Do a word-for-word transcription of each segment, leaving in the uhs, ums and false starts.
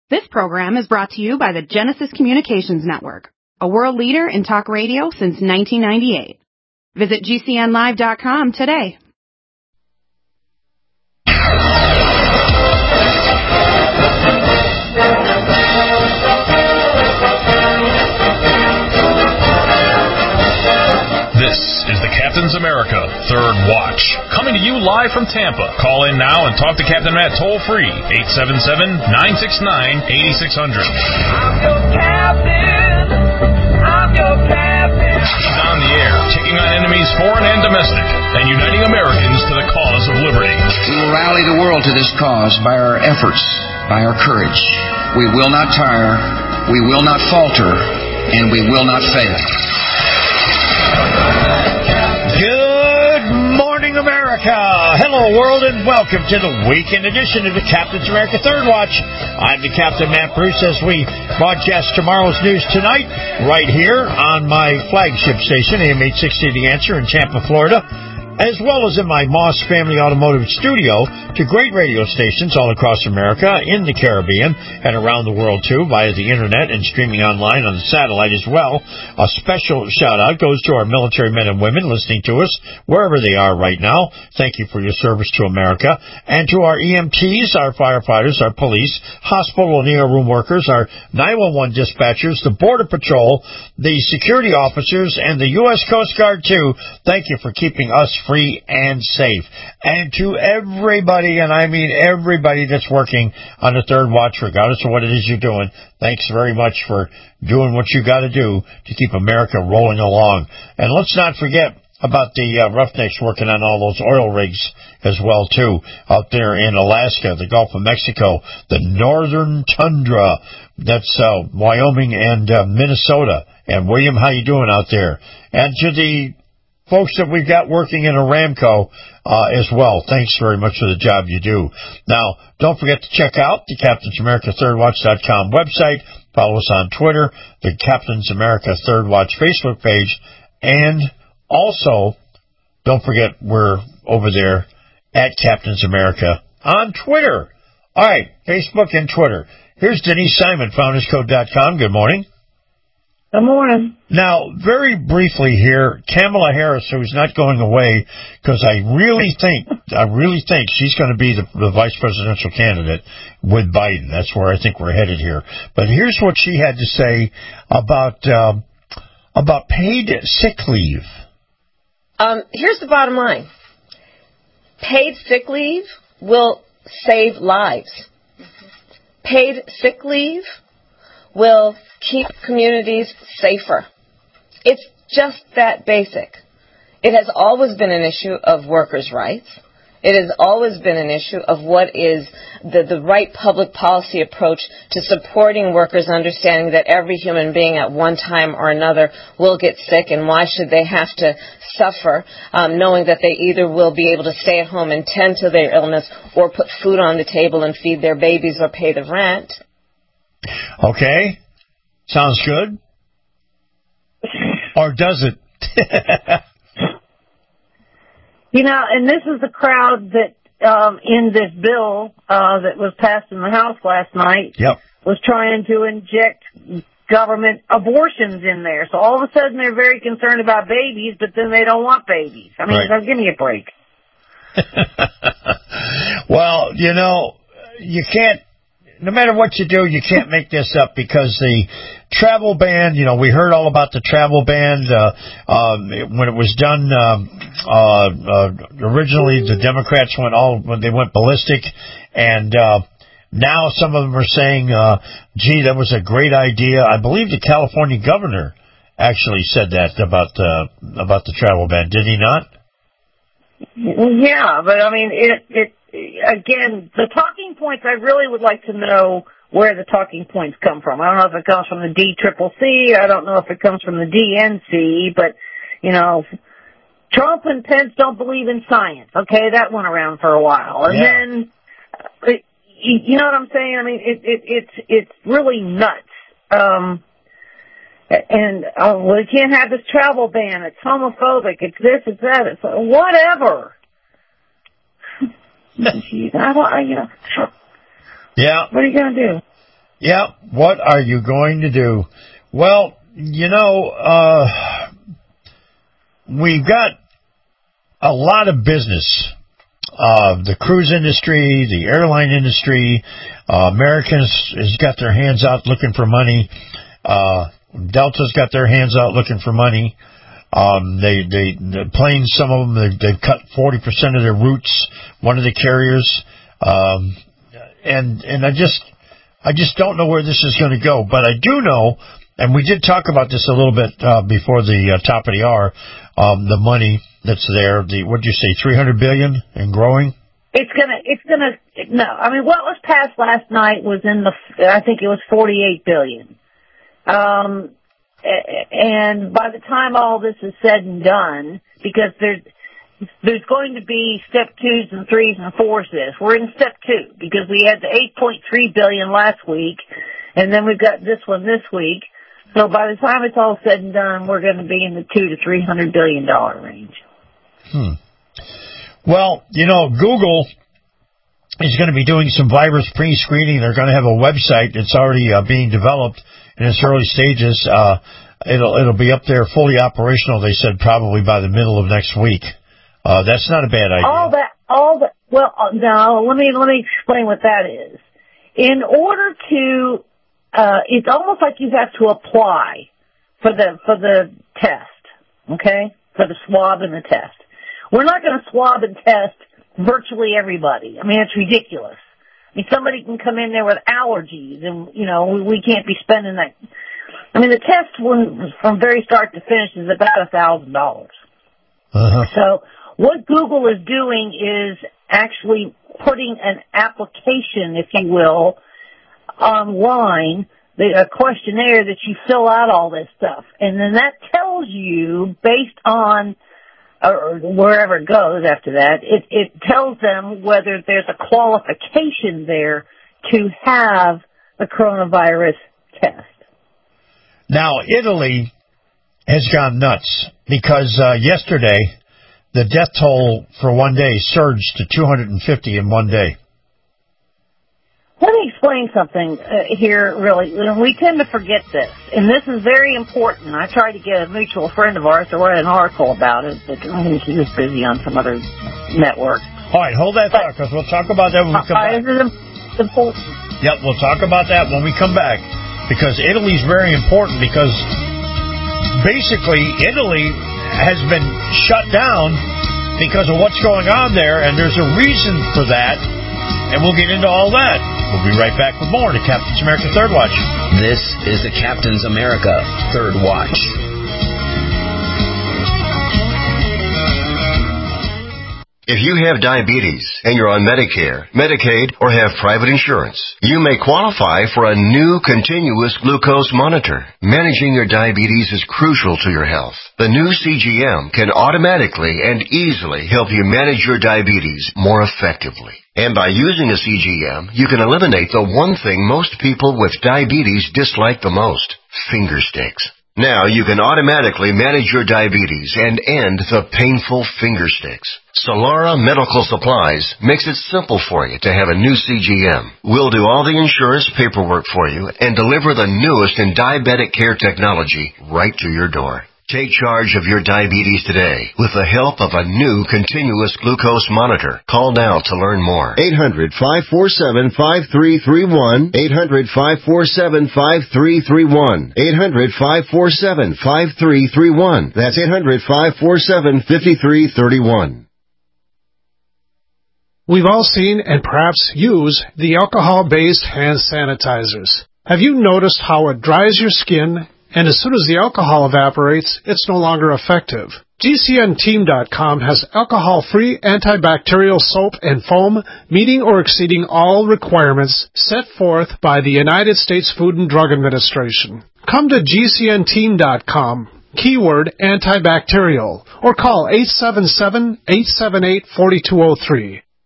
This program is brought to you by the Genesis Communications Network, a world leader in talk radio since nineteen ninety-eight. Visit G C N live dot com today. This is the Captain's America Third Watch, coming to you live from Tampa. Call in now and talk to Captain Matt toll-free, eight seven seven, nine six nine, eight six zero zero. I'm your captain. I'm your captain. He's on the air, taking on enemies foreign and domestic, and uniting Americans to the cause of liberty. We will rally the world to this cause by our efforts, by our courage. We will not tire, we will not falter, and we will not fail. Good morning, America. Hello, world, and welcome to the weekend edition of the Captain's America Third Watch. I'm the Captain, Matt Bruce, as we broadcast tomorrow's news tonight right here on my flagship station, A M eight sixty The Answer in Tampa, Florida, as well as in my Moss Family Automotive studio to great radio stations all across America, in the Caribbean, and around the world, too, via the Internet and streaming online on the satellite as well. A special shout-out goes to our military men and women listening to us wherever they are right now. Thank you for your service to America. And to our E M Ts, our firefighters, our police, hospital and E R room workers, our nine one one dispatchers, the Border Patrol, the security officers, and the U S Coast Guard, too. Thank you for keeping us free and safe. And to everybody, and I mean everybody that's working on the Third Watch, regardless of what it is you're doing, thanks very much for doing what you got to do to keep America rolling along. And let's not forget about the uh, Roughnecks working on all those oil rigs as well, too, out there in Alaska, the Gulf of Mexico, the Northern Tundra, that's uh, Wyoming and uh, Minnesota. And William, how you doing out there? And to the folks that we've got working in Aramco uh, as well, thanks very much for the job you do. Now, don't forget to check out the Captain's America Third Watch dot com website. Follow us on Twitter, the Captain's America Third Watch Facebook page, and also, don't forget we're over there at Captain's America on Twitter. All right, Facebook and Twitter. Here's Denise Simon, founders code dot com. Good morning. Good morning. Now, very briefly here, Kamala Harris, who's not going away, because I really think, I really think she's going to be the, the vice presidential candidate with Biden. That's where I think we're headed here. But here's what she had to say about uh, about paid sick leave. Um, here's the bottom line. Paid sick leave will save lives. Paid sick leave will keep communities safer. It's just that basic. It has always been an issue of workers' rights. It has always been an issue of what is the, the right public policy approach to supporting workers, understanding that every human being at one time or another will get sick, and why should they have to suffer, um, knowing that they either will be able to stay at home and tend to their illness or put food on the table and feed their babies or pay the rent. Okay. Sounds good. Or does it? You know, and this is the crowd that um, in this bill uh, that was passed in the House last night yep. was trying to inject government abortions in there. So all of a sudden they're very concerned about babies, but then they don't want babies. I mean, right. Give me a break. Well, you know, you can't, no matter what you do, you can't make this up, because the travel ban, you know, we heard all about the travel ban uh, um, when it was done. Um, uh, uh, originally, the Democrats went all when they went ballistic, and uh, now some of them are saying, uh, "Gee, that was a great idea." I believe the California governor actually said that about uh, about the travel ban. Did he not? Yeah, but I mean, it it. Again, the talking points, I really would like to know where the talking points come from. I don't know if it comes from the D C C C. I don't know if it comes from the D N C. But, you know, Trump and Pence don't believe in science. Okay, that went around for a while. And yeah. then, it, you know what I'm saying? I mean, it, it, it's it's really nuts. Um, and, oh, well, you can't have this travel ban. It's homophobic. It's this, it's that. It's whatever. I don't, you know, yeah. What are you going to do? Yeah, what are you going to do? Well, you know, uh, we've got a lot of business. Uh, the cruise industry, the airline industry, uh, Americans has got their hands out looking for money. Uh, Delta's got their hands out looking for money. Um, they, they, the planes, some of them, they, they've cut forty percent of their routes, one of the carriers. Um, and, and I just, I just don't know where this is going to go. But I do know, and we did talk about this a little bit, uh, before the uh, top of the hour, um, the money that's there, the, what did you say, three hundred billion dollars and growing? It's gonna, it's gonna, no, I mean, what was passed last night was in the, I think it was forty-eight billion dollars. Um, and by the time all this is said and done, because there's, there's going to be step twos and threes and fours this. We're in step two because we had the eight point three billion dollars last week, and then we've got this one this week. So by the time it's all said and done, we're going to be in the two to three hundred billion dollar range. Hmm. Well, you know, Google is going to be doing some virus pre-screening. They're going to have a website that's already uh, being developed in its early stages. Uh, it'll it'll be up there fully operational. They said probably by the middle of next week. Uh, that's not a bad idea. All that, all that. Well, no. Let me let me explain what that is. In order to, uh, it's almost like you have to apply for the for the test. Okay, for the swab and the test. We're not going to swab and test virtually everybody. I mean, it's ridiculous. I mean, somebody can come in there with allergies, and, you know, we can't be spending that. I mean, the test when, from very start to finish is about a thousand dollars. So what Google is doing is actually putting an application, if you will, online, a questionnaire that you fill out all this stuff. And then that tells you, based on or wherever it goes after that, it, it tells them whether there's a qualification there to have the coronavirus test. Now, Italy has gone nuts because uh, yesterday the death toll for one day surged to two hundred fifty in one day. Let me explain something uh, here, really. We tend to forget this, and this is very important. I tried to get a mutual friend of ours to write an article about it, but I think she's just busy on some other network. All right, hold that thought, because we'll talk about that when we come uh, back. This is important. Yep, we'll talk about that when we come back, because Italy's very important, because basically Italy has been shut down because of what's going on there, and there's a reason for that, and we'll get into all that. We'll be right back with more to Captain's America Third Watch. This is the Captain's America Third Watch. If you have diabetes and you're on Medicare, Medicaid, or have private insurance, you may qualify for a new continuous glucose monitor. Managing your diabetes is crucial to your health. The new C G M can automatically and easily help you manage your diabetes more effectively. And by using a C G M, you can eliminate the one thing most people with diabetes dislike the most: finger sticks. Now you can automatically manage your diabetes and end the painful finger sticks. Solara Medical Supplies makes it simple for you to have a new C G M. We'll do all the insurance paperwork for you and deliver the newest in diabetic care technology right to your door. Take charge of your diabetes today with the help of a new continuous glucose monitor. Call now to learn more. eight hundred, five four seven, five three three one. eight hundred, five four seven, five three three one. eight hundred, five four seven, five three three one. That's eight hundred, five four seven, five three three one. We've all seen and perhaps use the alcohol-based hand sanitizers. Have you noticed how it dries your skin, and as soon as the alcohol evaporates, it's no longer effective? G C N team dot com has alcohol-free antibacterial soap and foam meeting or exceeding all requirements set forth by the United States Food and Drug Administration. Come to G C N team dot com, keyword antibacterial, or call eight seven seven, eight seven eight, four two zero three.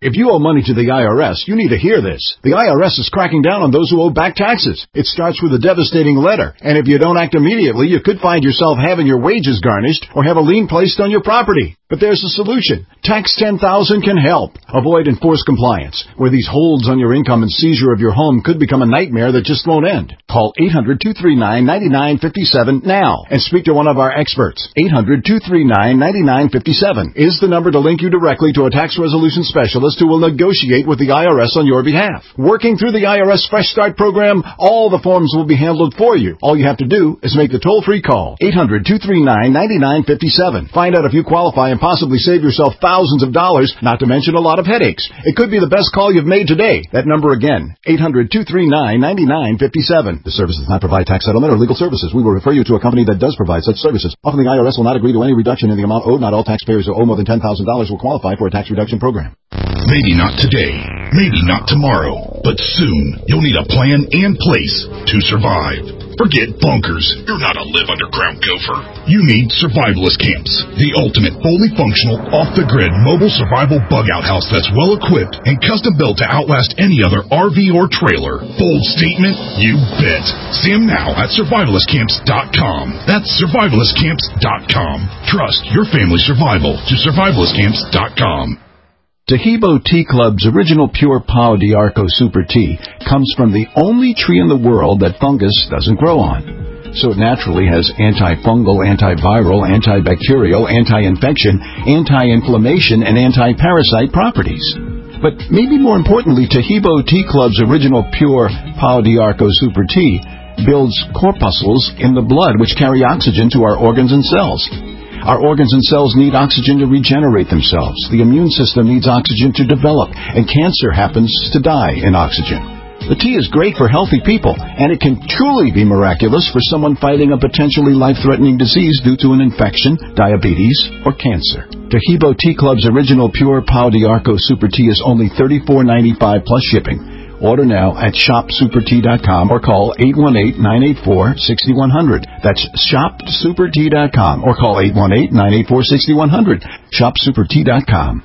If you owe money to the I R S, you need to hear this. The I R S is cracking down on those who owe back taxes. It starts with a devastating letter, and if you don't act immediately, you could find yourself having your wages garnished or have a lien placed on your property. But there's a solution. Tax ten thousand can help. Avoid enforced compliance, where these holds on your income and seizure of your home could become a nightmare that just won't end. Call eight hundred, two three nine, nine nine five seven now and speak to one of our experts. eight hundred, two three nine, nine nine five seven is the number to link you directly to a tax resolution specialist who will negotiate with the I R S on your behalf. Working through the I R S Fresh Start program, all the forms will be handled for you. All you have to do is make the toll-free call. eight hundred, two three nine, nine nine five seven. Find out if you qualify and possibly save yourself thousands of dollars, not to mention a lot of headaches. It could be the best call you've made today. That number again, eight hundred, two three nine, nine nine five seven. The service does not provide tax settlement or legal services. We will refer you to a company that does provide such services. Often the I R S will not agree to any reduction in the amount owed. Not all taxpayers who owe more than ten thousand dollars will qualify for a tax reduction program. Maybe not today, maybe not tomorrow, but soon you'll need a plan and place to survive. Forget bunkers. You're not a live underground gopher. You need survivalist camps, the ultimate fully functional, off-the-grid mobile survival bug-out house that's well-equipped and custom-built to outlast any other R V or trailer. Bold statement? You bet. See them now at survivalist camps dot com. That's survivalist camps dot com. Trust your family's survival to survivalist camps dot com. Tahibo Tea Club's original pure Pau d'Arco Super Tea comes from the only tree in the world that fungus doesn't grow on. So it naturally has antifungal, antiviral, antibacterial, anti-infection, anti-inflammation, and anti-parasite properties. But maybe more importantly, Tahibo Tea Club's original pure Pau d'Arco Super Tea builds corpuscles in the blood which carry oxygen to our organs and cells. Our organs and cells need oxygen to regenerate themselves. The immune system needs oxygen to develop, and cancer happens to die in oxygen. The tea is great for healthy people, and it can truly be miraculous for someone fighting a potentially life-threatening disease due to an infection, diabetes, or cancer. Tahibo Tea Club's original pure Pau d'Arco Super Tea is only thirty-four ninety-five plus shipping. Order now at shop super tea dot com or call eight one eight, nine eight four, six one zero zero. That's shop super tea dot com or call eight one eight, nine eight four, six one zero zero. shop super tea dot com.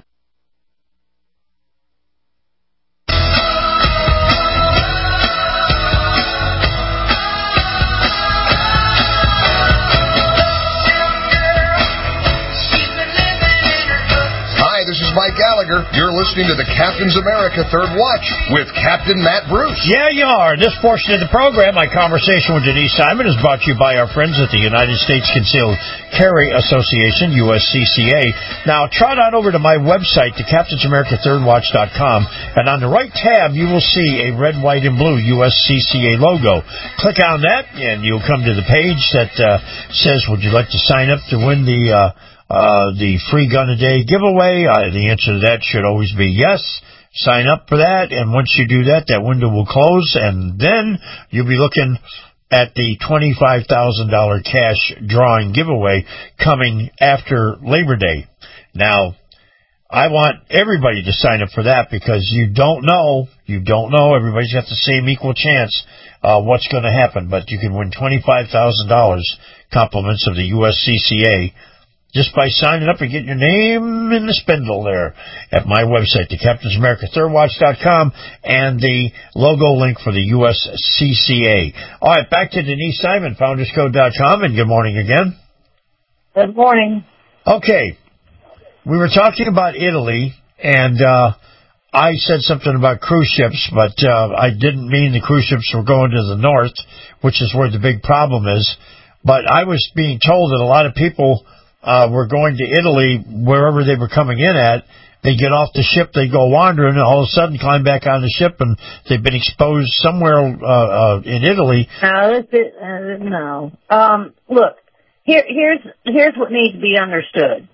Mike Gallagher. You're listening to the Captain's America Third Watch with Captain Matt Bruce. Yeah, you are. This portion of the program, my conversation with Denise Simon, is brought to you by our friends at the United States Concealed Carry Association, U S C C A. Now, trot on over to my website, the captains america third watch dot com, and on the right tab, you will see a red, white, and blue U S C C A logo. Click on that, and you'll come to the page that uh, says, would you like to sign up to win the... Uh, Uh, the free gun a day giveaway? Uh, the answer to that should always be yes. Sign up for that, and once you do that, that window will close, and then you'll be looking at the twenty-five thousand dollars cash drawing giveaway coming after Labor Day. Now, I want everybody to sign up for that because you don't know, you don't know, everybody's got the same equal chance uh, what's going to happen, but you can win twenty-five thousand dollars compliments of the U S C C A just by signing up and getting your name in the spindle there at my website, the captains america third watch dot com, and the logo link for the U S C C A. All right, back to Denise Simon, founders code dot com, and good morning again. Good morning. Okay, we were talking about Italy, and uh, I said something about cruise ships, but uh, I didn't mean the cruise ships were going to the north, which is where the big problem is. But I was being told that a lot of people Uh, were going to Italy, wherever they were coming in at. They get off the ship, they go wandering, and all of a sudden climb back on the ship, and they've been exposed somewhere uh, uh, in Italy. No, this is, uh, no. Um, look, here, here's here's what needs to be understood.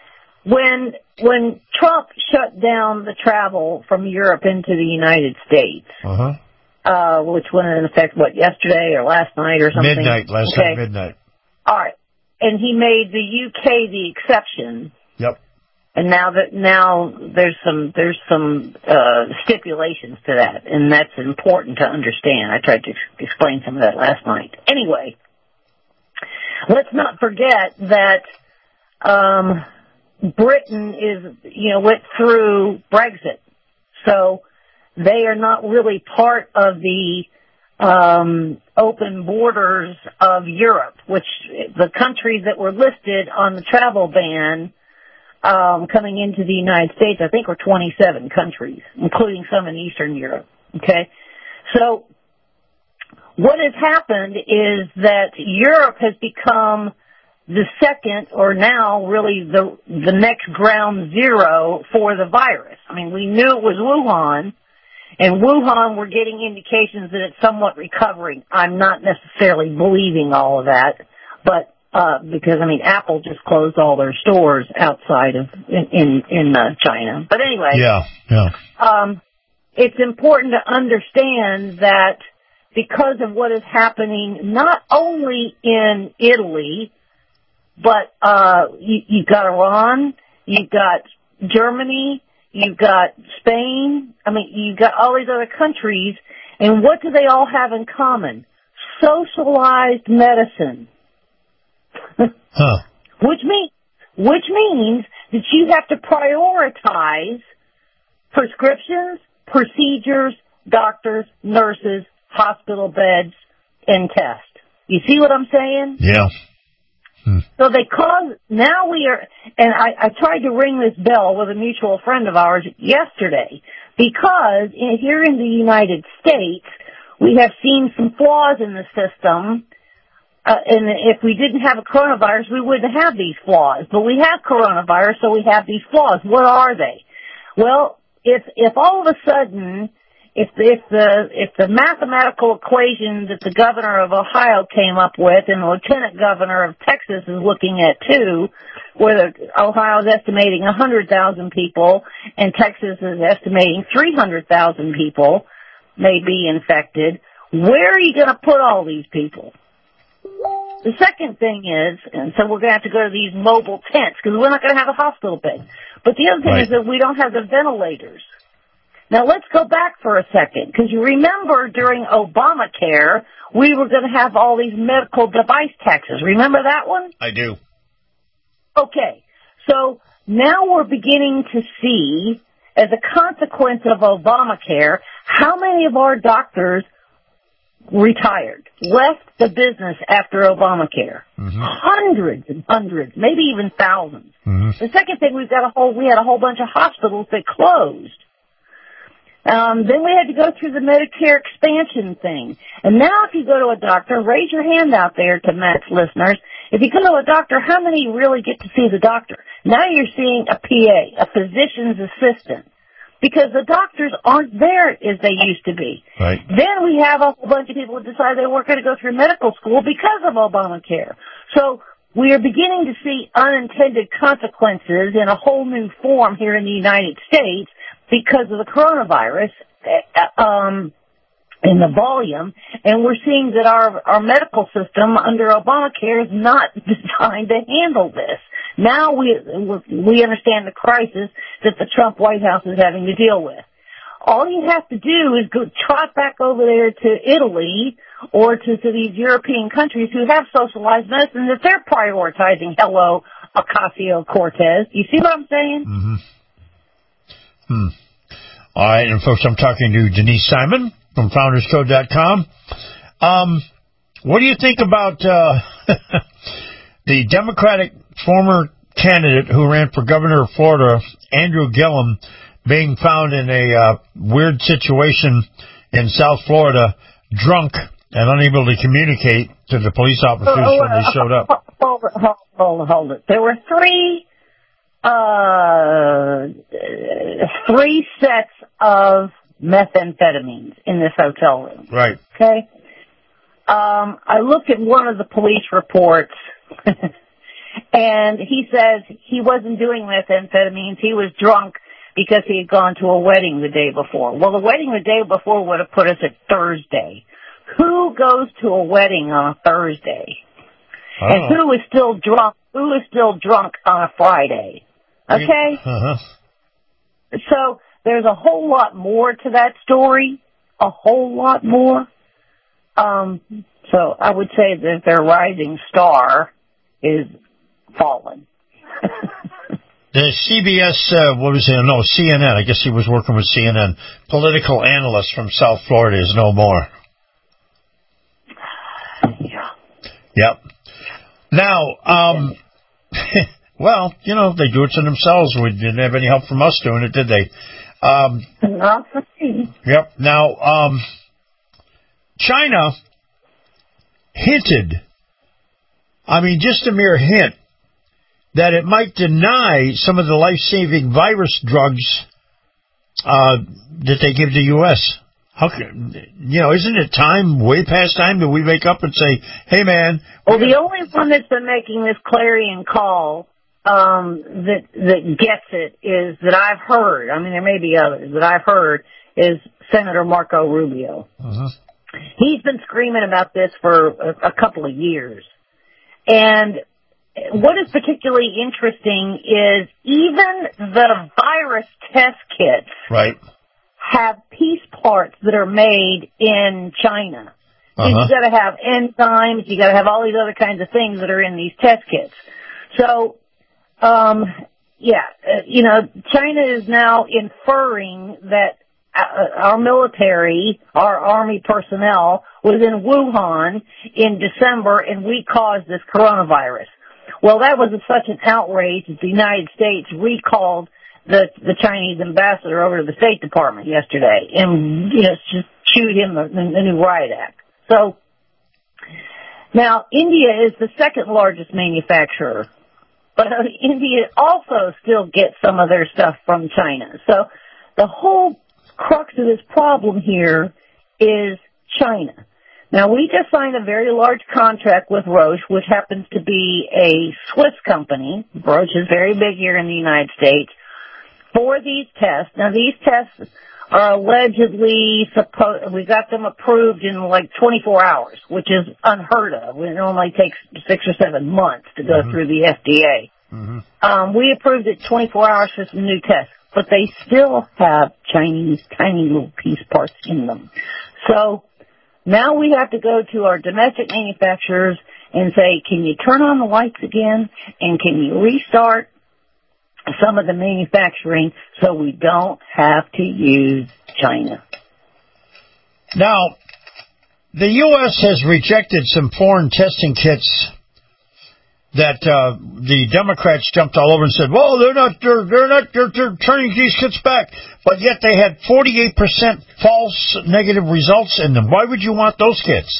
When when Trump shut down the travel from Europe into the United States, uh-huh. uh, which went in effect what yesterday or last night or something. Midnight, last okay. night, midnight. All right. And he made the U K the exception. Yep. And now that now there's some there's some uh, stipulations to that, and that's important to understand. I tried to explain some of that last night. Anyway, let's not forget that um, Britain is you know went through Brexit, So they are not really part of the um, open borders of Europe, which the countries that were listed on the travel ban um, coming into the United States, I think, were twenty-seven countries, including some in Eastern Europe. Okay, so what has happened is that Europe has become the second, or now really the the next ground zero for the virus. I mean, we knew it was Wuhan, and Wuhan, we're getting indications that it's somewhat recovering. I'm not necessarily believing all of that, but uh because I mean, Apple just closed all their stores outside of in in, in uh, China. But anyway, yeah, yeah. Um, it's important to understand that because of what is happening, not only in Italy, but uh, you, you've got Iran, you've got Germany, you've got Spain. I mean, you've got all these other countries, and what do they all have in common? Socialized medicine. Huh. Which means, which means that you have to prioritize prescriptions, procedures, doctors, nurses, hospital beds, and tests. You see what I'm saying? Yeah. Hmm. So they cause, now we are, and I, I tried to ring this bell with a mutual friend of ours yesterday, because in, here in the United States, we have seen some flaws in the system. Uh, and if we didn't have a coronavirus, we wouldn't have these flaws. But we have coronavirus, so we have these flaws. What are they? Well, if if all of a sudden, if if the if the mathematical equation that the governor of Ohio came up with, and the lieutenant governor of Texas is looking at too, where Ohio is estimating one hundred thousand people and Texas is estimating three hundred thousand people may be infected, where are you going to put all these people? The second thing is, and so we're going to have to go to these mobile tents because we're not going to have a hospital bed. But the other thing Right. is that we don't have the ventilators. Now let's go back for a second, because you remember during Obamacare, we were going to have all these medical device taxes. Remember that one? I do. Okay. So now we're beginning to see, as a consequence of Obamacare, how many of our doctors retired, left the business after Obamacare. Mm-hmm. Hundreds and hundreds, maybe even thousands. Mm-hmm. The second thing, we've got a whole, we had a whole bunch of hospitals that closed. Um, then we had to go through the Medicare expansion thing. And now if you go to a doctor, raise your hand out there to Matt's listeners. If you go to a doctor, how many really get to see the doctor? Now you're seeing a P A, a physician's assistant, because the doctors aren't there as they used to be. Right. Then we have a whole bunch of people who decide they weren't going to go through medical school because of Obamacare. So we are beginning to see unintended consequences in a whole new form here in the United States because of the coronavirus, um, in the volume, and we're seeing that our, our medical system under Obamacare is not designed to handle this. Now we we understand the crisis that the Trump White House is having to deal with. All you have to do is go trot back over there to Italy or to, to these European countries who have socialized medicine that they're prioritizing. Hello, Ocasio-Cortez. You see what I'm saying? Mm-hmm. Hmm. All right, and folks, I'm talking to Denise Simon from founders code dot com. Um, what do you think about uh, the Democratic former candidate who ran for governor of Florida, Andrew Gillum, being found in a uh, weird situation in South Florida, drunk and unable to communicate to the police officers oh, when they showed up? Hold it, hold, hold, hold it. There were three, uh, three sets of methamphetamines in this hotel room. Right. Okay. Um, I looked at one of the police reports, and he says he wasn't doing methamphetamines. He was drunk because he had gone to a wedding the day before. Well, the wedding the day before would have put us at Thursday. Who goes to a wedding on a Thursday? Oh. And who is still drunk? Who is still drunk on a Friday? Okay? Uh-huh. So there's a whole lot more to that story, a whole lot more. Um, so I would say that their rising star is fallen. The C B S, uh, what was it? No, C N N. I guess he was working with C N N. Political analyst from South Florida is no more. Yeah. Yep. Now, um, well, you know, they do it to themselves. We didn't have any help from us doing it, did they? Um, Not for me. Yep. Now, um, China hinted, I mean, just a mere hint, that it might deny some of the life-saving virus drugs uh, that they give to U S How can, you know, isn't it time, way past time, that we wake up and say, hey, man. Well, the only one that's been making this clarion call um, that that gets it is that I've heard, I mean, there may be others, that I've heard is Senator Marco Rubio. Uh-huh. He's been screaming about this for a, a couple of years. And what is particularly interesting is even the virus test kits right. have piece parts that are made in China. Uh-huh. You've got to have enzymes, you got to have all these other kinds of things that are in these test kits. So, um, yeah, uh, you know, China is now inferring that uh, our military, our army personnel, was in Wuhan in December and we caused this coronavirus. Well, that was a, such an outrage that the United States recalled the the Chinese ambassador over to the State Department yesterday and, you know, just chewed him the, the new riot act. So, now, India is the second largest manufacturer, but India also still gets some of their stuff from China. So, the whole crux of this problem here is China. Now, we just signed a very large contract with Roche, which happens to be a Swiss company. Roche is very big here in the United States, for these tests. Now, these tests are allegedly supposed, we got them approved in like twenty-four hours, which is unheard of. It normally takes six or seven months to go mm-hmm. through the F D A. Mm-hmm. Um, we approved it twenty-four hours for some new tests, but they still have Chinese tiny little piece parts in them. So, now we have to go to our domestic manufacturers and say, can you turn on the lights again? And can you restart some of the manufacturing so we don't have to use China? Now, the U S has rejected some foreign testing kits that uh, the Democrats jumped all over and said, well, they're not, they're, they're not, they're, they're turning these kits back. But yet they had forty-eight percent false negative results in them. Why would you want those kits?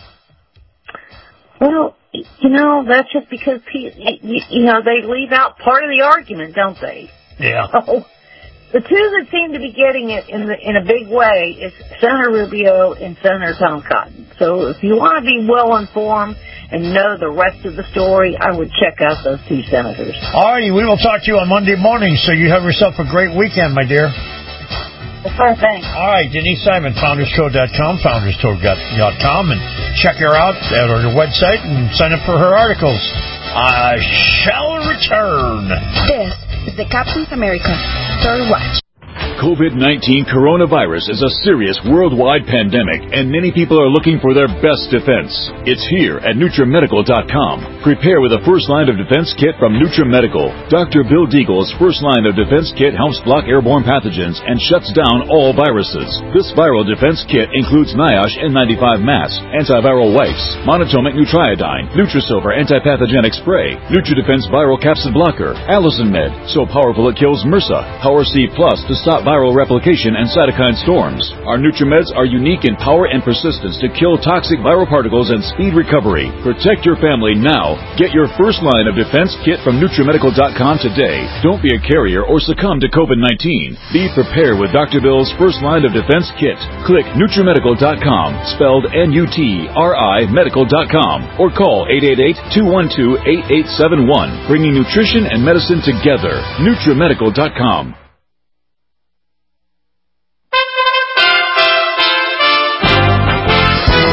Well, you know, that's just because, you, you know, they leave out part of the argument, don't they? Yeah. So, the two that seem to be getting it in the, in a big way is Senator Rubio and Senator Tom Cotton. So if you want to be well informed and know the rest of the story, I would check out those two senators. All righty, we will talk to you on Monday morning, so you have yourself a great weekend, my dear. Yes, sir, thanks. All right, Denise Simon, founders code dot com, founders code dot com, and check her out at her website and sign up for her articles. I shall return. This is the Captain's America Third Watch. COVID nineteen coronavirus is a serious worldwide pandemic, and many people are looking for their best defense. It's here at NutriMedical dot com. Prepare with a first line of defense kit from NutriMedical. Doctor Bill Deagle's first line of defense kit helps block airborne pathogens and shuts down all viruses. This viral defense kit includes NIOSH N ninety-five masks, antiviral wipes, monatomic Nutriodine, Nutrisilver antipathogenic spray, NutriDefense viral capsid blocker, Allison Med, so powerful it kills MRSA, Power C Plus to stop viral replication and cytokine storms. Our NutriMeds are unique in power and persistence to kill toxic viral particles and speed recovery. Protect your family now. Get your first line of defense kit from NutriMedical dot com today. Don't be a carrier or succumb to COVID nineteen. Be prepared with Doctor Bill's first line of defense kit. Click NutriMedical dot com, spelled N U T R I medical dot com, or call eight eight eight, two one two, eight eight seven one, bringing nutrition and medicine together. NutriMedical dot com. U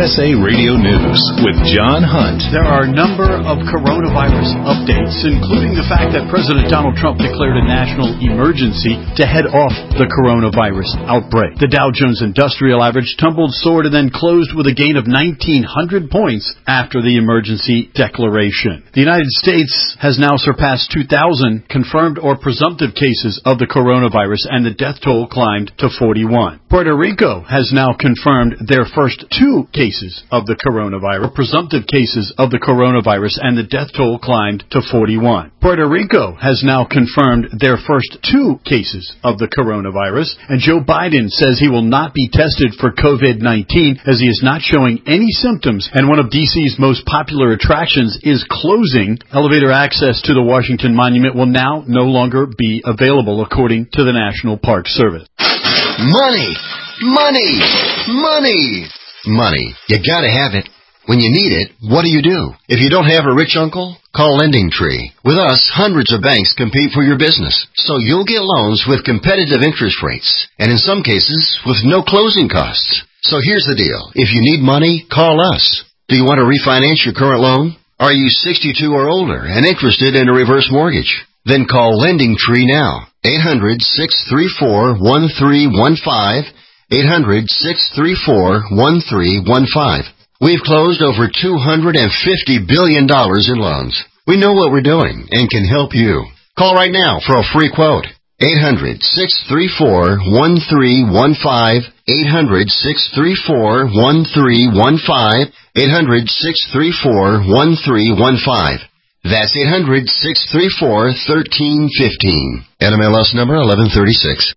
S A Radio News with John Hunt. There are a number of coronavirus updates, including the fact that President Donald Trump declared a national emergency to head off the coronavirus outbreak. The Dow Jones Industrial Average tumbled, soared, and then closed with a gain of nineteen hundred points after the emergency declaration. The United States has now surpassed two thousand confirmed or presumptive cases of the coronavirus, and the death toll climbed to forty-one. Puerto Rico has now confirmed their first two cases of the coronavirus, presumptive cases of the coronavirus, and the death toll climbed to forty-one. Puerto Rico has now confirmed their first two cases of the coronavirus, and Joe Biden says he will not be tested for COVID nineteen as he is not showing any symptoms, and one of D C's most popular attractions is closing. Elevator access to the Washington Monument will now no longer be available, according to the National Park Service. Money! Money! Money! Money. You gotta have it. When you need it, what do you do? If you don't have a rich uncle, call Lending Tree. With us, hundreds of banks compete for your business, so you'll get loans with competitive interest rates, and in some cases, with no closing costs. So here's the deal. If you need money, call us. Do you want to refinance your current loan? Are you sixty-two or older and interested in a reverse mortgage? Then call Lending Tree now. eight hundred, six three four, one three one five. eight hundred, six three four, one three one five. We've closed over two hundred fifty billion dollars in loans. We know what we're doing and can help you. Call right now for a free quote. eight hundred, six three four, one three one five. eight hundred, six three four, one three one five. eight hundred, six three four, one three one five. That's eight hundred, six three four, one three one five. N M L S number eleven thirty-six.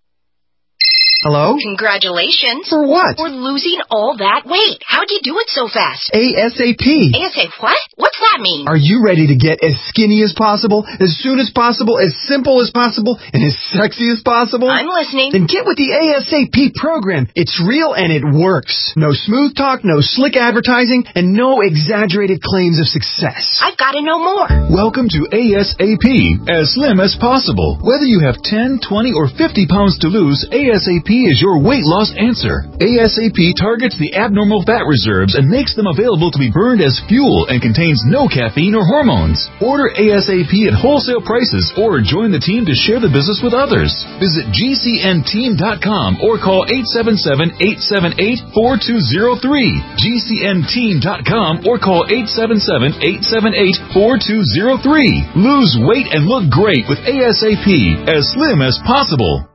Hello? Congratulations. For what? For losing all that weight. How'd you do it so fast? ASAP. ASAP what? What's that mean? Are you ready to get as skinny as possible, as soon as possible, as simple as possible, and as sexy as possible? I'm listening. Then get with the ASAP program. It's real and it works. No smooth talk, no slick advertising, and no exaggerated claims of success. I've got to know more. Welcome to ASAP, as slim as possible. Whether you have ten, twenty, or fifty pounds to lose, ASAP is your weight loss answer. ASAP targets the abnormal fat reserves and makes them available to be burned as fuel and contains no caffeine or hormones. Order ASAP at wholesale prices or join the team to share the business with others. Visit G C N team dot com or call eight seven seven, eight seven eight, four two zero three. G C N team dot com or call eight seven seven, eight seven eight, four two zero three. Lose weight and look great with ASAP, as slim as possible.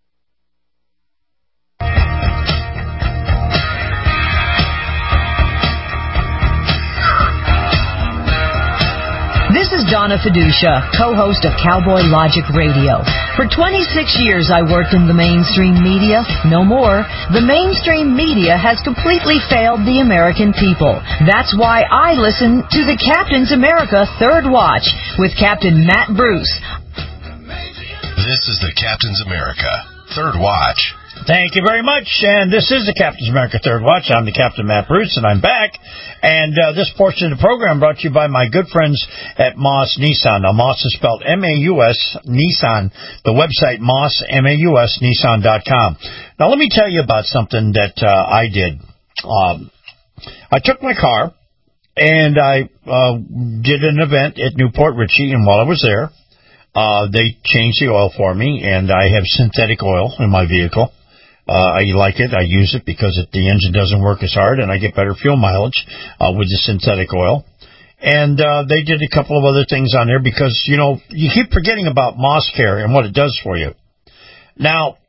This is Donna Fiducia, co-host of Cowboy Logic Radio. For twenty-six years I worked in the mainstream media. No more. The mainstream media has completely failed the American people. That's why I listen to the Captain's America Third Watch with Captain Matt Bruce. This is the Captain's America Third Watch. Thank you very much, and this is the Captain's America Third Watch. I'm the Captain Matt Bruce, and I'm back. And uh, this portion of the program brought to you by my good friends at Moss Nissan. Now, Moss is spelled M A U S, Nissan. The website, Moss, M A U S, Nissan dot com. Now, let me tell you about something that uh, I did. Um, I took my car, and I uh, did an event at Newport Richie, and while I was there, uh, they changed the oil for me, and I have synthetic oil in my vehicle. Uh, I like it. I use it because it, the engine doesn't work as hard, and I get better fuel mileage uh, with the synthetic oil. And uh, they did a couple of other things on there because, you know, you keep forgetting about Moss Care and what it does for you. Now,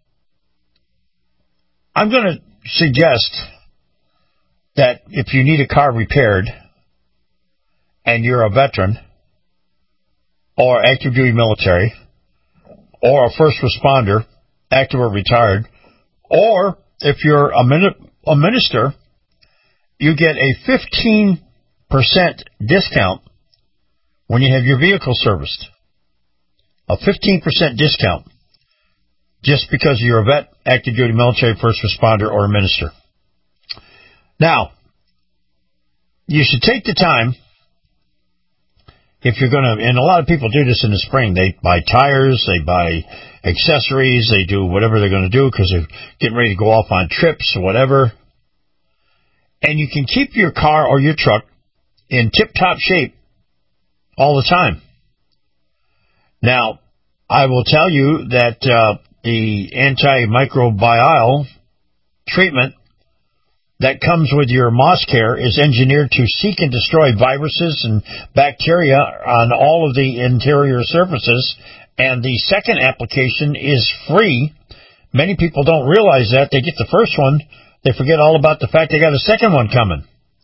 I'm going to suggest that if you need a car repaired and you're a veteran or active duty military or a first responder, active or retired, or if you're a, min- a minister, you get a fifteen percent discount when you have your vehicle serviced. A fifteen percent discount just because you're a vet, active duty military, first responder, or a minister. Now, you should take the time, if you're going to, and a lot of people do this in the spring, they buy tires, they buy accessories, they do whatever they're going to do because they're getting ready to go off on trips or whatever. and you can keep your car or your truck in tip-top shape all the time. Now, I will tell you that uh, the antimicrobial treatment that comes with your MossCare is engineered to seek and destroy viruses and bacteria on all of the interior surfaces, and the second application is free. Many people don't realize that. They get the first one, they forget all about the fact they got a second one coming.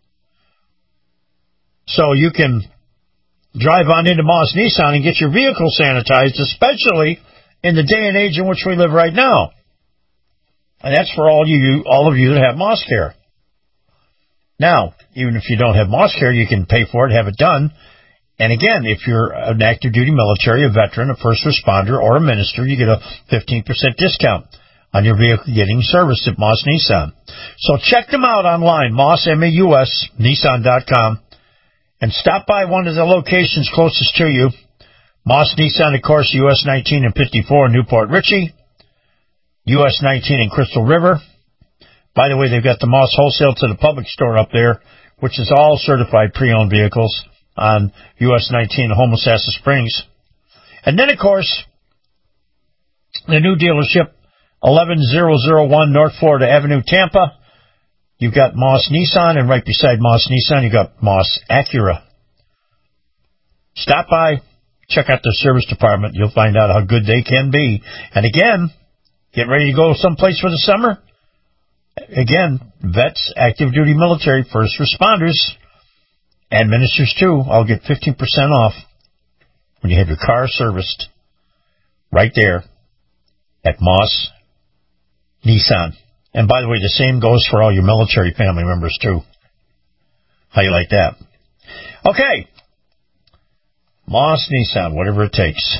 So you can drive on into Moss Nissan and get your vehicle sanitized, especially in the day and age in which we live right now. And that's for all you, all of you that have MossCare. Now, even if you don't have MossCare, you can pay for it, have it done. And again, if you're an active duty military, a veteran, a first responder, or a minister, you get a fifteen percent discount on your vehicle getting serviced at Moss Nissan. So check them out online, Moss, M A U S, Nissan dot com, and stop by one of the locations closest to you. Moss Nissan, of course, U S nineteen and fifty-four in Newport Richey, U S nineteen in Crystal River. By the way, they've got the Moss Wholesale to the Public store up there, which is all certified pre-owned vehicles on U S nineteen in Homosassa Springs. And then, of course, the new dealership, eleven thousand one North Florida Avenue, Tampa. You've got Moss Nissan, and right beside Moss Nissan, you've got Moss Acura. Stop by, check out their service department. You'll find out how good they can be. And again, get ready to go someplace for the summer. Again, vets, active duty military, first responders, and ministers too, all get fifteen percent off when you have your car serviced right there at Moss Nissan. And by the way, the same goes for all your military family members too. How you like that? Okay. Moss Nissan, whatever it takes.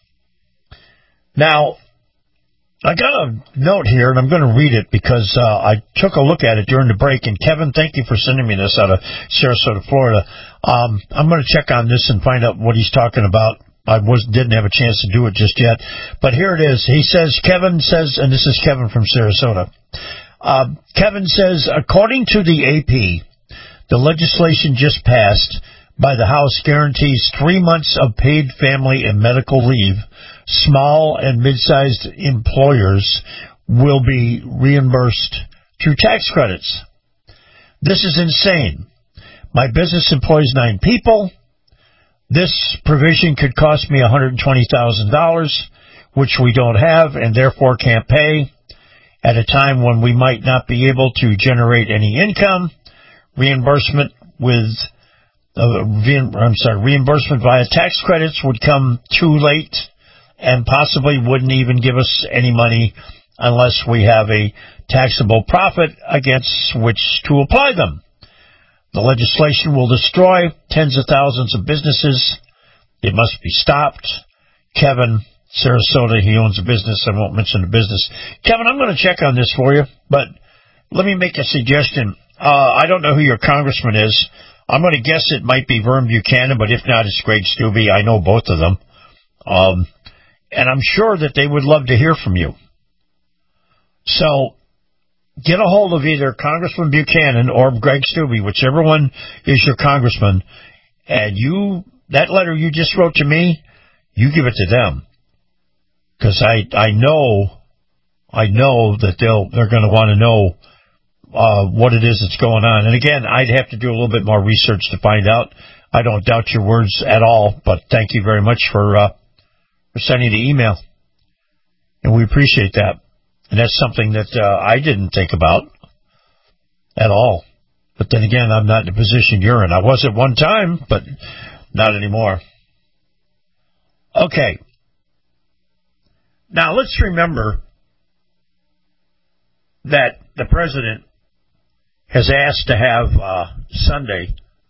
Now, I got a note here, and I'm going to read it because uh, I took a look at it during the break. And Kevin, thank you for sending me this out of Sarasota, Florida. Um, I'm going to check on this and find out what he's talking about. I was didn't have a chance to do it just yet, but here it is. He says, Kevin says, and this is Kevin from Sarasota. Uh, Kevin says, according to the A P, the legislation just passed by the House guarantees three months of paid family and medical leave. Small and mid-sized employers will be reimbursed through tax credits. This is insane. My business employs nine people. This provision could cost me one hundred twenty thousand dollars, which we don't have and therefore can't pay at a time when we might not be able to generate any income. Reimbursement with uh, I'm sorry, reimbursement via tax credits would come too late and possibly wouldn't even give us any money unless we have a taxable profit against which to apply them. The legislation will destroy tens of thousands of businesses. It must be stopped. Kevin, Sarasota, he owns a business. I won't mention the business. Kevin, I'm going to check on this for you, but let me make a suggestion. Uh, I don't know who your congressman is. I'm going to guess it might be Vern Buchanan, but if not, it's Greg Stubbe. I know both of them. Um, and I'm sure that they would love to hear from you. So get a hold of either Congressman Buchanan or Greg Stubbe, whichever one is your congressman, and you, that letter you just wrote to me, you give it to them. Because I, I know, I know that they'll, they're going to want to know uh, what it is that's going on. And again, I'd have to do a little bit more research to find out. I don't doubt your words at all, but thank you very much for, uh, for sending the email. And we appreciate that. And that's something that uh, I didn't think about at all. But then again, I'm not in the position you're in. I was at one time, but not anymore. Okay. Now, let's remember that the president has asked to have uh, Sunday,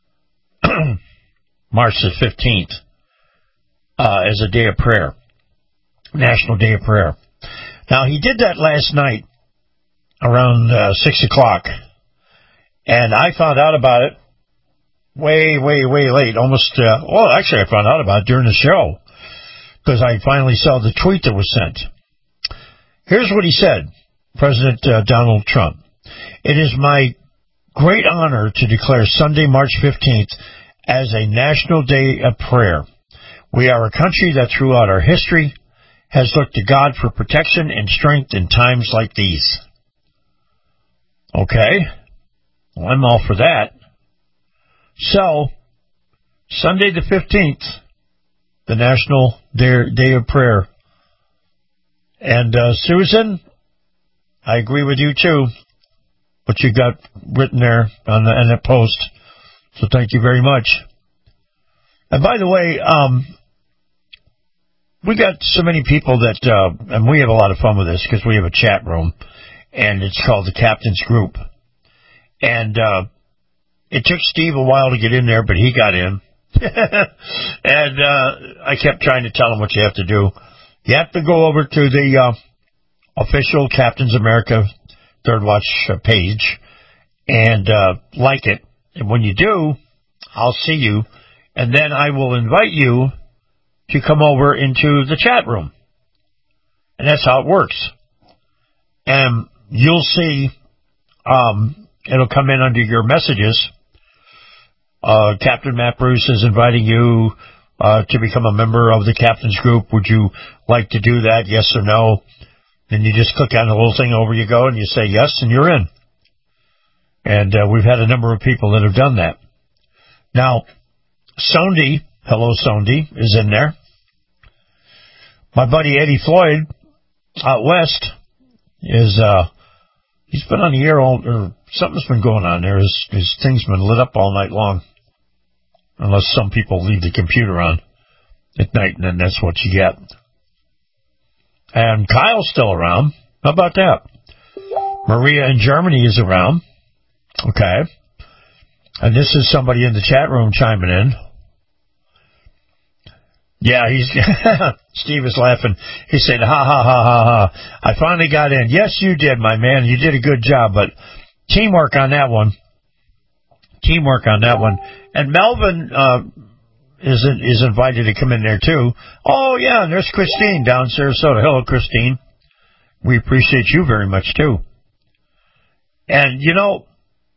March the fifteenth, uh, as a day of prayer, National Day of Prayer. Now, he did that last night around uh, six o'clock, and I found out about it way, way, way late, almost, uh, well, actually, I found out about it during the show, because I finally saw the tweet that was sent. Here's what he said, President uh, Donald Trump. It is my great honor to declare Sunday, March fifteenth, as a National Day of Prayer. We are a country that throughout our history has looked to God for protection and strength in times like these. Okay? Well, I'm all for that. So, Sunday the fifteenth, the National Day, Day of Prayer. And, uh, Susan, I agree with you too, what you got written there on the, on that post. So thank you very much. And by the way, um, we got so many people that, uh, and we have a lot of fun with this because we have a chat room, and it's called the Captain's Group. And uh, it took Steve a while to get in there, but he got in. and uh, I kept trying to tell him what you have to do. You have to go over to the uh, official Captain's America Third Watch page and uh, like it. And when you do, I'll see you, and then I will invite you to come over into the chat room. And that's how it works. And you'll see, um, it'll come in under your messages. Uh, Captain Matt Bruce is inviting you uh, to become a member of the Captain's Group. Would you like to do that, yes or no? And you just click on the little thing, over you go, and you say yes, and you're in. And uh, we've had a number of people that have done that. Now, Sondi, hello Sondi, is in there. My buddy Eddie Floyd out west is, uh, he's been on the air all, or something's been going on there. His, his thing's been lit up all night long. Unless some people leave the computer on at night, and then that's what you get. And Kyle's still around. How about that? Maria in Germany is around. Okay. And this is somebody in the chat room chiming in. Yeah, he's Steve is laughing. He said, ha, ha, ha, ha, ha. I finally got in. Yes, you did, my man. You did a good job, but teamwork on that one. Teamwork on that one. And Melvin uh, is is invited to come in there, too. Oh, yeah, and there's Christine down in Sarasota. Hello, Christine. We appreciate you very much, too. And, you know,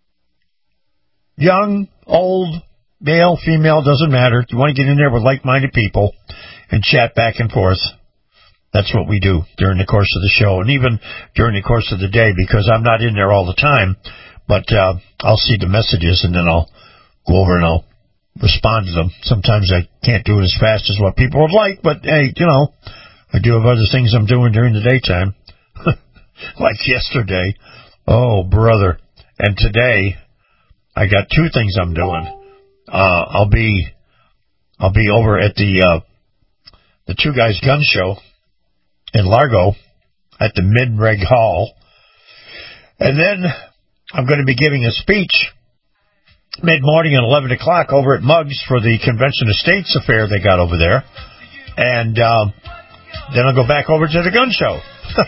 young, old, male, female, doesn't matter. You want to get in there with like-minded people and chat back and forth. That's what we do during the course of the show, and even during the course of the day, because I'm not in there all the time, but uh, I'll see the messages, and then I'll go over and I'll respond to them. Sometimes I can't do it as fast as what people would like, but, hey, you know, I do have other things I'm doing during the daytime, like yesterday. Oh, brother. And today, I got two things I'm doing. Uh, I'll be, I'll be over at the, uh, the Two Guys Gun Show in Largo at the Mid-Reg Hall. And then I'm going to be giving a speech mid-morning at eleven o'clock over at Muggs for the Convention of States affair they got over there. And, um, then I'll go back over to the gun show.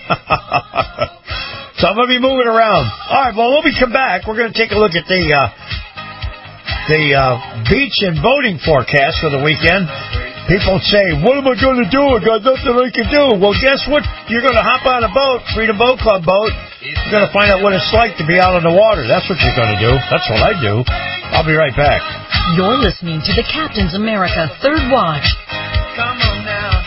So I'm going to be moving around. All right, well, when we come back, we're going to take a look at the, uh, the uh, beach and boating forecast for the weekend. People say, what am I going to do? I got nothing I can do. Well, guess what? You're going to hop on a boat, Freedom Boat Club boat. You're going to find out what it's like to be out on the water. That's what you're going to do. That's what I do. I'll be right back. You're listening to the Captain's America Third Watch. Come on now.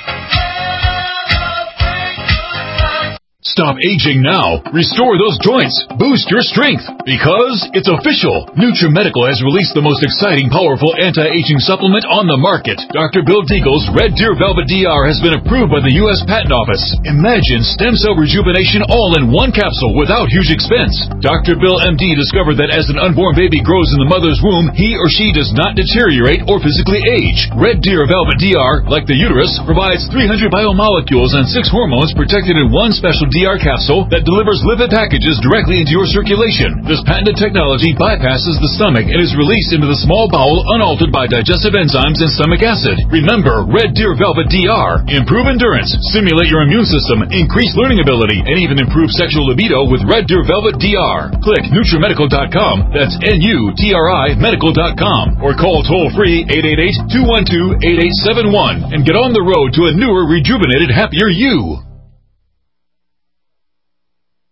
Stop aging now. Restore those joints. Boost your strength. Because it's official. NutriMedical has released the most exciting, powerful anti-aging supplement on the market. Doctor Bill Deagle's Red Deer Velvet D R has been approved by the U S Patent Office. Imagine stem cell rejuvenation all in one capsule without huge expense. Doctor Bill M D discovered that as an unborn baby grows in the mother's womb, he or she does not deteriorate or physically age. Red Deer Velvet D R, like the uterus, provides three hundred biomolecules and six hormones protected in one special D R capsule that delivers lipid packages directly into your circulation. This patented technology bypasses the stomach and is released into the small bowel unaltered by digestive enzymes and stomach acid. Remember, Red Deer Velvet D R. Improve endurance, stimulate your immune system, increase learning ability, and even improve sexual libido with Red Deer Velvet D R. Click NutriMedical dot com, that's N U T R I medical dot com, or call toll-free eight eight eight, two one two, eight eight seven one and get on the road to a newer, rejuvenated, happier you.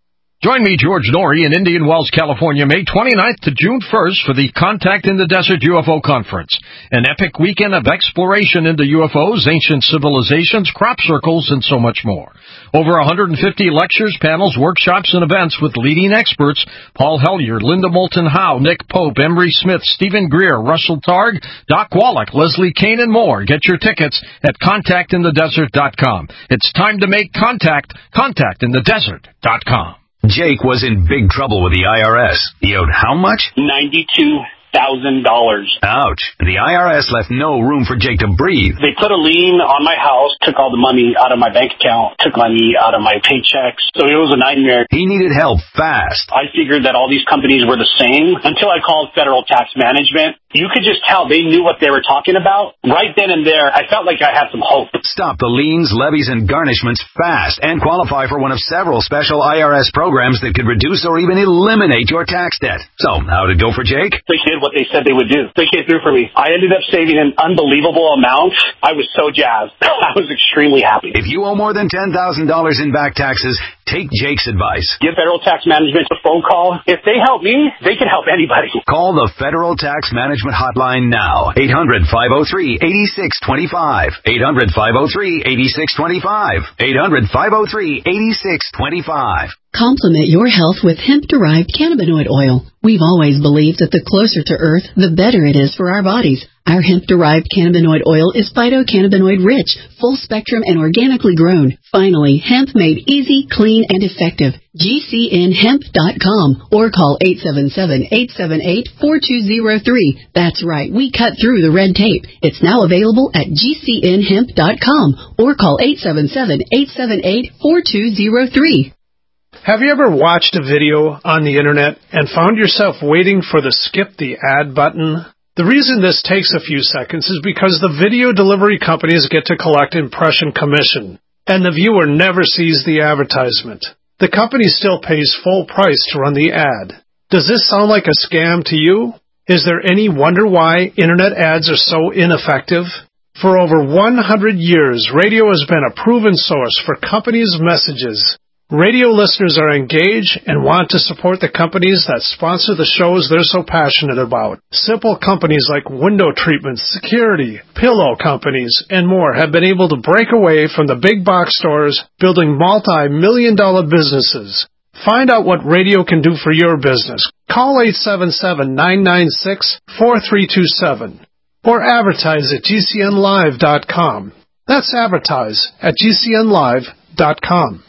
Join me, George Norrie, in Indian Wells, California, May twenty-ninth to June first for the Contact in the Desert U F O Conference, an epic weekend of exploration into U F Os, ancient civilizations, crop circles, and so much more. Over one hundred fifty lectures, panels, workshops, and events with leading experts: Paul Hellyer, Linda Moulton Howe, Nick Pope, Emery Smith, Stephen Greer, Russell Targ, Doc Wallach, Leslie Kane, and more. Get your tickets at contact in the desert dot com. It's time to make contact. contact in the desert dot com. Jake was in big trouble with the I R S. He owed how much? ninety-two thousand dollars. Ouch. The I R S left no room for Jake to breathe. They put a lien on my house, took all the money out of my bank account, took money out of my paychecks. So it was a nightmare. He needed help fast. I figured that all these companies were the same until I called Federal Tax Management. You could just tell they knew what they were talking about. Right then and there, I felt like I had some hope. Stop the liens, levies, and garnishments fast and qualify for one of several special I R S programs that could reduce or even eliminate your tax debt. So, how did it go for Jake? They did what they said they would do. They came through for me. I ended up saving an unbelievable amount. I was so jazzed. I was extremely happy. If you owe more than ten thousand dollars in back taxes, take Jake's advice. Give Federal Tax Management a phone call. If they help me, they can help anybody. Call the Federal Tax Management Hotline now. eight hundred, five oh three, eight six two five. eight hundred, five oh three, eight six two five. eight hundred, five oh three, eight six two five. Complement your health with hemp-derived cannabinoid oil. We've always believed that the closer to Earth, the better it is for our bodies. Our hemp-derived cannabinoid oil is phytocannabinoid-rich, full-spectrum, and organically grown. Finally, hemp made easy, clean, and effective. G C N hemp dot com or call eight seven seven, eight seven eight, four two zero three. That's right, we cut through the red tape. It's now available at G C N hemp dot com or call eight seven seven, eight seven eight, four two zero three. Have you ever watched a video on the internet and found yourself waiting for the skip the ad button? The reason this takes a few seconds is because the video delivery companies get to collect impression commission, and the viewer never sees the advertisement. The company still pays full price to run the ad. Does this sound like a scam to you? Is there any wonder why internet ads are so ineffective? For over one hundred years, radio has been a proven source for companies' messages. Radio listeners are engaged and want to support the companies that sponsor the shows they're so passionate about. Simple companies like window treatments, security, pillow companies, and more have been able to break away from the big box stores, building multi-million dollar businesses. Find out what radio can do for your business. Call eight seven seven, nine nine six, four three two seven or advertise at G C N live dot com. That's advertise at G C N live dot com.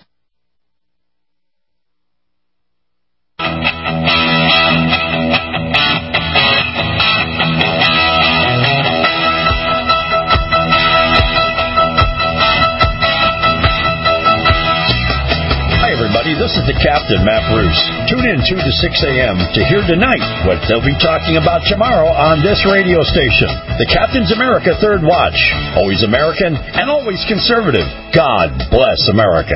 This is the Captain, Matt Bruce. Tune in two to six a.m. to hear tonight what they'll be talking about tomorrow on this radio station. The Captain's America Third Watch. Always American and always conservative. God bless America.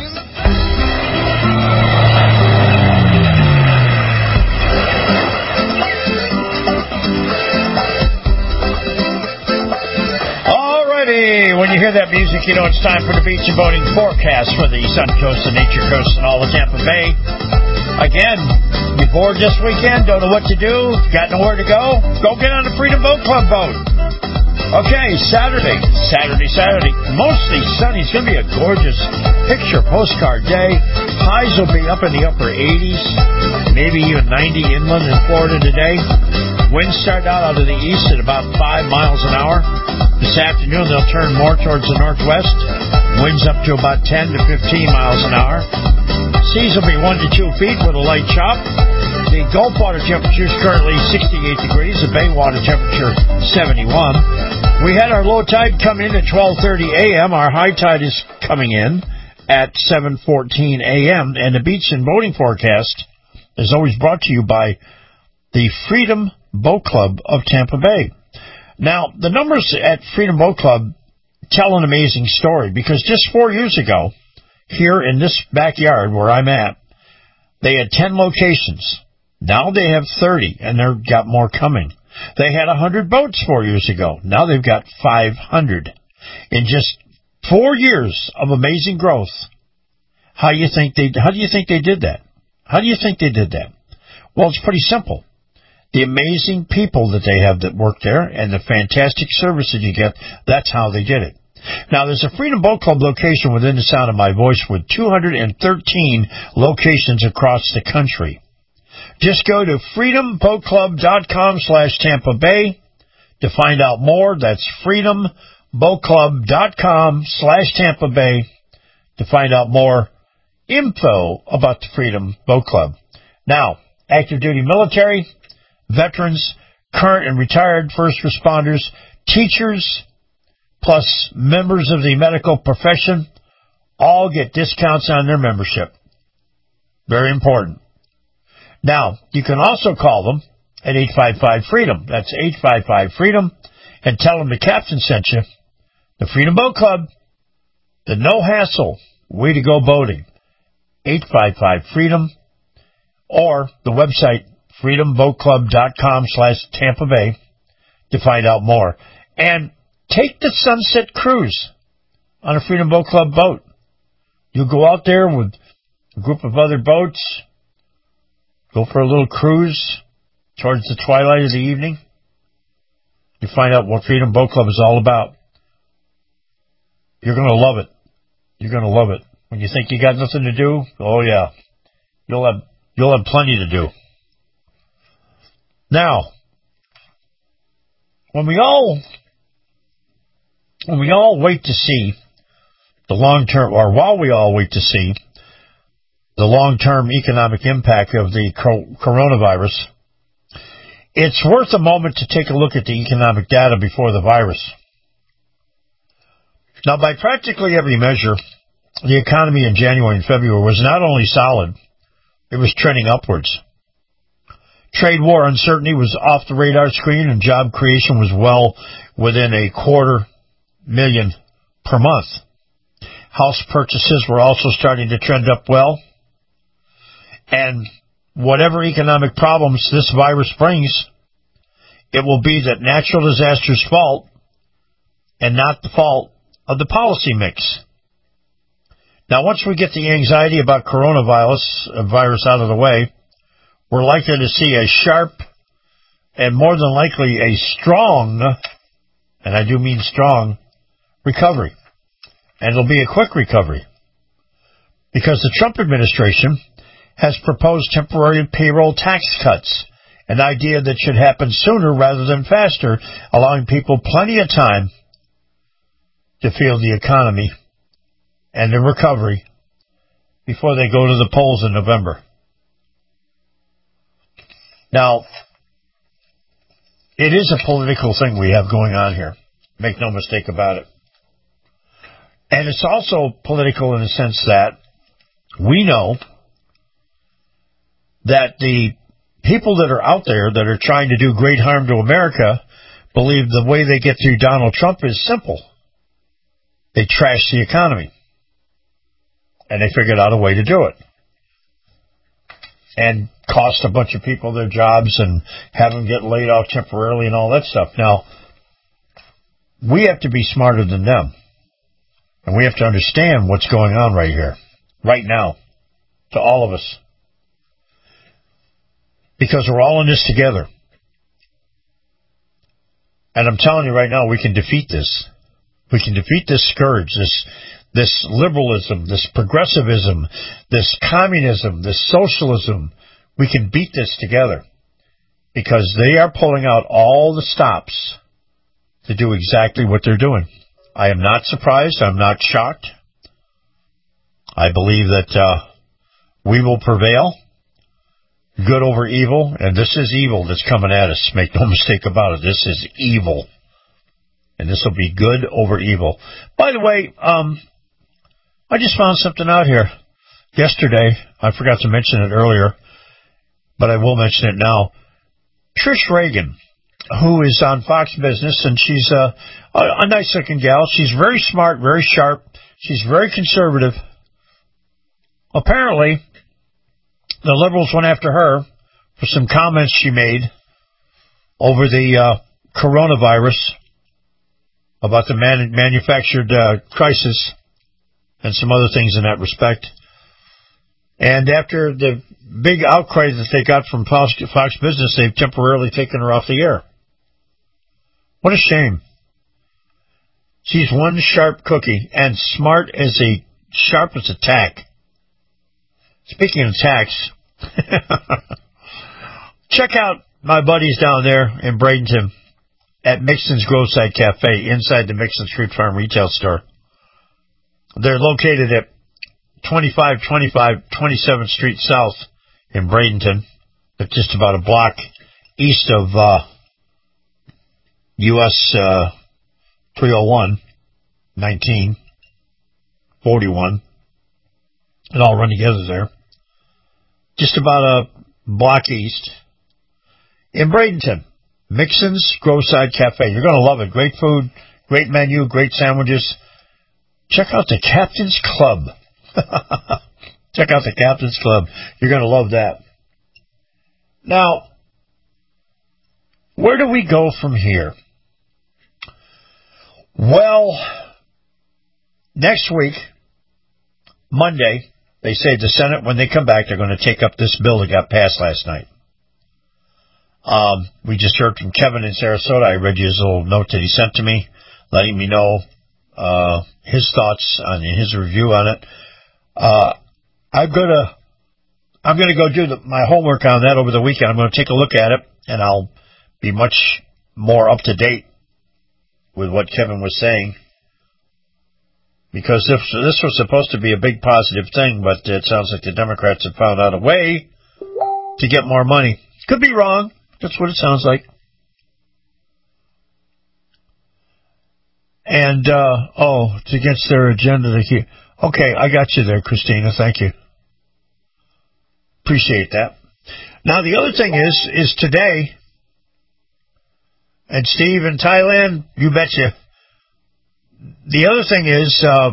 When you hear that music, you know it's time for the beach and boating forecast for the Sun Coast and Nature Coast and all of Tampa Bay. Again, you bored this weekend, don't know what to do, got nowhere to go? Go get on the Freedom Boat Club boat. Okay, Saturday, Saturday, Saturday, mostly sunny. It's going to be a gorgeous picture postcard day. Highs will be up in the upper eighties, maybe even ninety inland in Florida today. Winds start out out of the east at about five miles an hour. This afternoon, they'll turn more towards the northwest. Winds up to about ten to fifteen miles an hour. Seas will be one to two feet with a light chop. The Gulf water temperature is currently sixty-eight degrees. The Bay water temperature seventy-one. We had our low tide come in at twelve thirty a.m. Our high tide is coming in at seven fourteen a.m. And the beach and boating forecast is always brought to you by the Freedom Boat Club of Tampa Bay. Now, the numbers at Freedom Boat Club tell an amazing story, because just four years ago, here in this backyard where I'm at, they had ten locations. Now they have thirty, and they've got more coming. They had one hundred boats four years ago. Now they've got five hundred. In just four years of amazing growth, how you think they how do you think they did that? How do you think they did that? Well, it's pretty simple. The amazing people that they have that work there and the fantastic service that you get, that's how they did it. Now, there's a Freedom Boat Club location within the sound of my voice with two hundred thirteen locations across the country. Just go to freedomboatclub.com slash Tampa Bay to find out more. That's freedomboatclub.com slash Tampa Bay to find out more info about the Freedom Boat Club. Now, active duty military, veterans, current and retired first responders, teachers, plus members of the medical profession all get discounts on their membership. Very important. Now, you can also call them at eight five five freedom. That's eight five five freedom. And tell them the captain sent you. The Freedom Boat Club. The no-hassle way to go boating. eight five five freedom. Or the website freedomboatclub.com slash Tampa Bay to find out more. And take the Sunset Cruise on a Freedom Boat Club boat. You'll go out there with a group of other boats, go for a little cruise towards the twilight of the evening. You find out what Freedom Boat Club is all about. You're going to love it. You're going to love it. When you think you got nothing to do, oh yeah, you'll have you'll have plenty to do. Now, when we all when we all wait to see the long term, or while we all wait to see the long-term economic impact of the coronavirus, it's worth a moment to take a look at the economic data before the virus. Now, by practically every measure, the economy in January and February was not only solid, it was trending upwards. Trade war uncertainty was off the radar screen, and job creation was well within a quarter million per month. House purchases were also starting to trend up well. And whatever economic problems this virus brings, it will be that natural disaster's fault and not the fault of the policy mix. Now, once we get the anxiety about coronavirus uh, virus out of the way, we're likely to see a sharp and more than likely a strong, and I do mean strong, recovery. And it'll be a quick recovery. Because the Trump administration has proposed temporary payroll tax cuts, an idea that should happen sooner rather than faster, allowing people plenty of time to feel the economy and the recovery before they go to the polls in November. Now, it is a political thing we have going on here. Make no mistake about it. And it's also political in the sense that we know that the people that are out there that are trying to do great harm to America believe the way they get through Donald Trump is simple. They trash the economy. And they figured out a way to do it. And cost a bunch of people their jobs and have them get laid off temporarily and all that stuff. Now, we have to be smarter than them. And we have to understand what's going on right here, right now, to all of us. Because we're all in this together. And I'm telling you right now, we can defeat this. We can defeat this scourge, this this liberalism, this progressivism, this communism, this socialism. We can beat this together. Because they are pulling out all the stops to do exactly what they're doing. I am not surprised. I'm not shocked. I believe that uh, we will prevail. Good over evil, and this is evil that's coming at us. Make no mistake about it. This is evil. And this will be good over evil. By the way, um, I just found something out here yesterday. I forgot to mention it earlier, but I will mention it now. Trish Reagan, who is on Fox Business, and she's a, a, a nice-looking gal. She's very smart, very sharp. She's very conservative. Apparently, the liberals went after her for some comments she made over the uh, coronavirus, about the man- manufactured uh, crisis, and some other things in that respect. And after the big outcry that they got from Fox, Fox Business, they've temporarily taken her off the air. What a shame. She's one sharp cookie and smart as a sharp as a tack. Speaking of tacks, check out my buddies down there in Bradenton at Mixon's Groveside Cafe inside the Mixon Street Farm retail store. They're located at twenty-five twenty-five twenty-seventh Street South in Bradenton. They're just about a block east of uh, U S Uh, three oh one nineteen forty-one. It all run together there. Just about a block east in Bradenton. Mixon's Groveside Cafe. You're going to love it. Great food, great menu, great sandwiches. Check out the Captain's Club. Check out the Captain's Club. You're going to love that. Now, where do we go from here? Well, next week, Monday, they say the Senate, when they come back, they're going to take up this bill that got passed last night. Um, we just heard from Kevin in Sarasota. I read you his little note that he sent to me, letting me know uh, his thoughts on his review on it. Uh, I'm gonna, I'm gonna go do the, my homework on that over the weekend. I'm going to take a look at it, and I'll be much more up to date with what Kevin was saying. Because this, this was supposed to be a big positive thing, but it sounds like the Democrats have found out a way to get more money. Could be wrong. That's what it sounds like. And, uh, oh, it's against their agenda. They keep, okay, I got you there, Christina. Thank you. Appreciate that. Now, the other thing is, is today, and Steve in Thailand, you betcha. The other thing is, uh,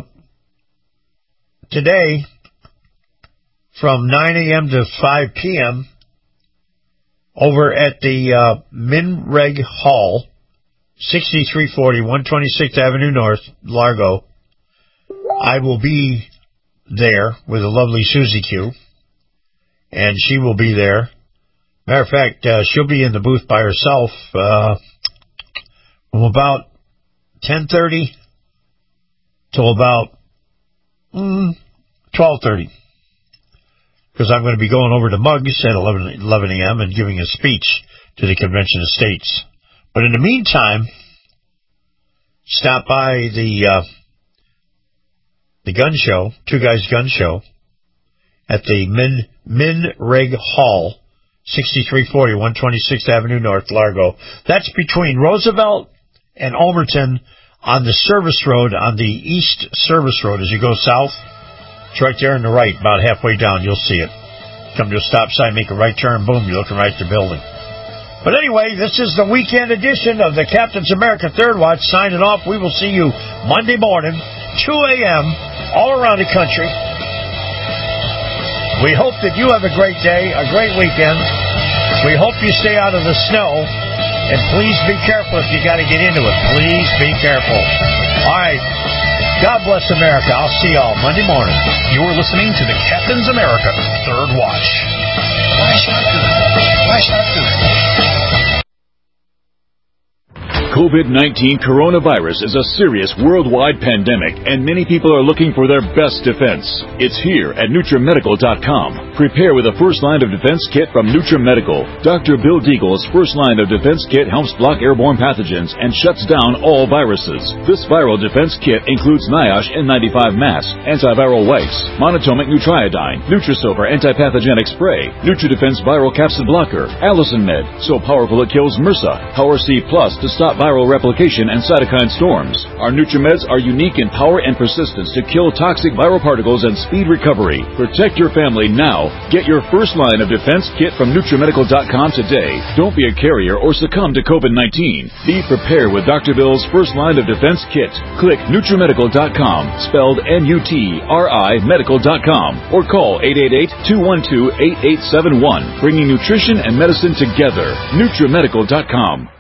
today, from nine a.m. to five p.m., over at the uh, Minreg Hall, sixty-three forty, one twenty-sixth Avenue North, Largo, I will be there with the lovely Susie Q, and she will be there. Matter of fact, uh, she'll be in the booth by herself uh, from about ten thirty till about mm, twelve thirty. Because I'm going to be going over to Muggs at eleven a.m. and giving a speech to the Convention of States. But in the meantime, stop by the uh, the gun show, Two Guys Gun Show, at the Min Minreg Hall, sixty-three forty, one twenty-sixth Avenue North, Largo. That's between Roosevelt and Omerton on the service road, on the east service road. As you go south, it's right there on the right, about halfway down. You'll see it. Come to a stop sign, make a right turn, boom, you're looking right at the building. But anyway, this is the weekend edition of the Captain's America Third Watch. Signing off. We will see you Monday morning, two a.m., all around the country. We hope that you have a great day, a great weekend. We hope you stay out of the snow. And please be careful if you got to get into it. Please be careful. All right. God bless America. I'll see y'all Monday morning. You're listening to the Captain's America Third Watch. Why shotgun? Why shotgun? COVID nineteen coronavirus is a serious worldwide pandemic, and many people are looking for their best defense. It's here at NutriMedical dot com. Prepare with a first line of defense kit from NutriMedical. Doctor Bill Deagle's first line of defense kit helps block airborne pathogens and shuts down all viruses. This viral defense kit includes NIOSH N ninety-five mask, antiviral wipes, monatomic Nutriodine, Nutrisilver antipathogenic spray, NutriDefense viral capsid blocker, Allison Med, so powerful it kills MRSA, Power C Plus to stop viral replication and cytokine storms. Our NutriMeds are unique in power and persistence to kill toxic viral particles and speed recovery. Protect your family now. Get your first line of defense kit from NutriMedical dot com today. Don't be a carrier or succumb to COVID nineteen. Be prepared with Doctor Bill's first line of defense kit. Click NutriMedical dot com, spelled N U T R I Medical dot com, or call eight eight eight, two one two, eight eight seven one, bringing nutrition and medicine together. NutriMedical dot com.